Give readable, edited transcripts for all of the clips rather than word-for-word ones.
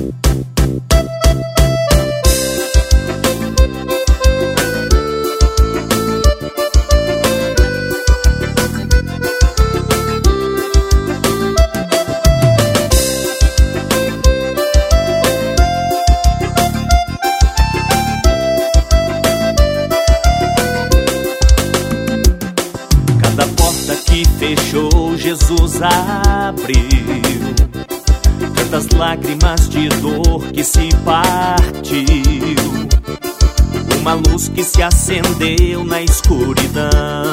Cada porta que fechou, Jesus abriu. Tantas lágrimas de dor que se partiu. Uma luz que se acendeu na escuridão,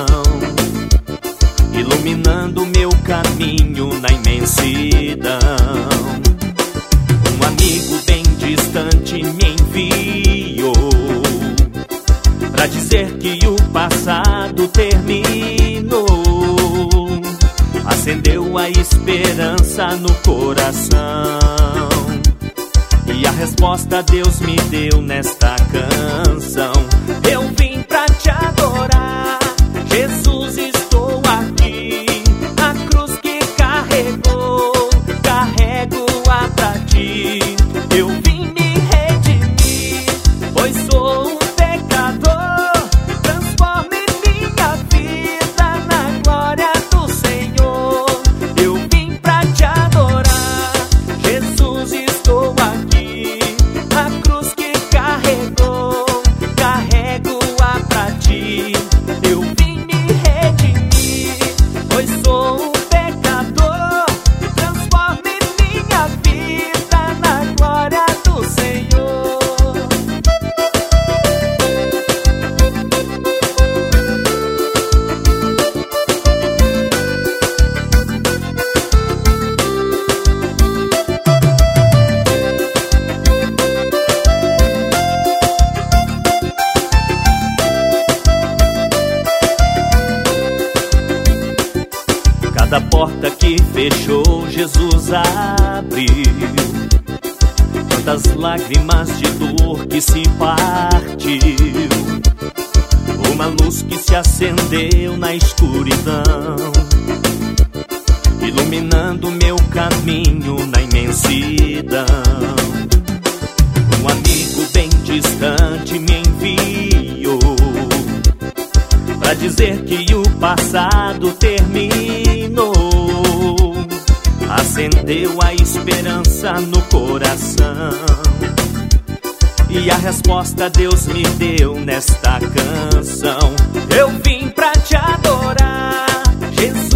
iluminando meu caminho na imensidão. Um amigo bem distante me enviou pra dizer que o passado terminou. Acendeu a esperança no coração, e a resposta Deus me deu nesta canção. Eu vim pra te adorar, Jesus, estou aqui. A cruz que carregou, carrego-a pra ti. Eu vim me redimir, pois sou um pecador. Transforme minha vida na glória do Senhor. Eu vim pra te adorar, Jesus, estou aqui. A cruz que carregou, carrego-a pra ti. Eu vim me redimir, pois sou um pecador. Transforme minha vida na glória do Senhor. Cada porta que fechou, Jesus abriu. Tantas lágrimas de dor que se partiu. Uma luz que se acendeu na escuridão, iluminando meu caminho na imensidão. Um amigo bem distante me enviou pra dizer que o passado terminou. Acendeu a esperança no coração, e a resposta Deus me deu nesta canção. Eu vim pra te adorar, Jesus.